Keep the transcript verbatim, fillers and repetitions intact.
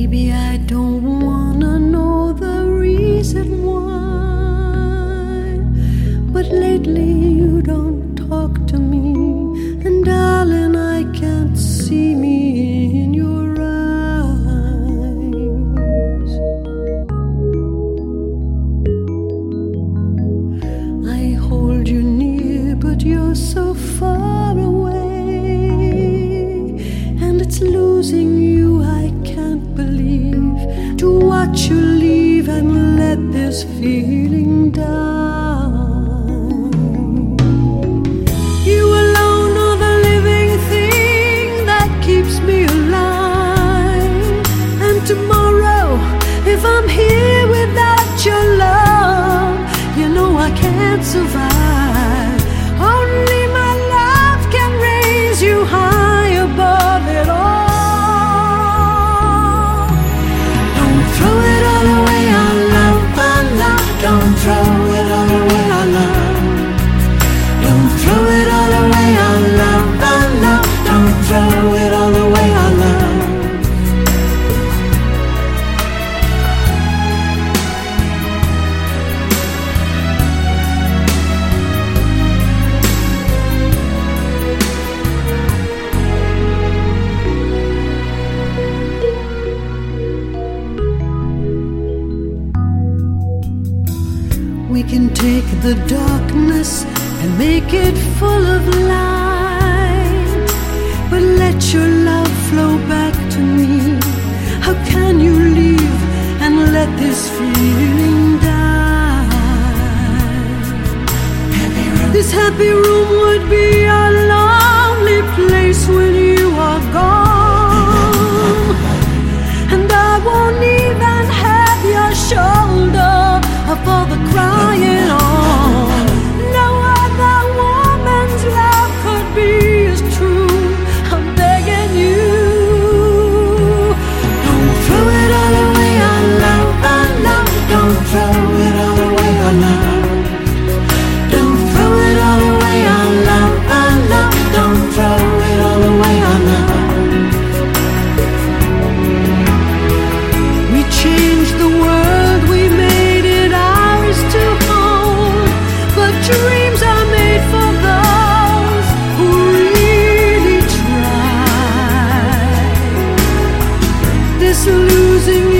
Baby, I don't wanna know the reason why, but lately you don't talk to me, and darling, I can't see me in your eyes. I hold you near, but you're so far away, and it's losing you I can't believe. To watch you leave and let this feeling die. You alone are the living thing that keeps me alive. And tomorrow, if I'm here without your love, you know I can't survive. Only my love can raise you high above it all. Don't throw it all away, our love. Don't throw it all away, our love, our love. Don't throw it all away, our love. We can take the darkness and make it full of light, but let your love flow back to me. How can you leave and let this feeling die? This happy room would be a lonely place when you are gone, and I won't even have your shoulder for the crying on. No other woman's love could be as true. I'm begging you. Don't throw it all away, our love, our love. Don't throw it all away, our love. Don't throw it all away, our love, our love. Don't throw it all away, our love. We changed the world, we made it ours to hold, but dreams are made for those who really try. This losing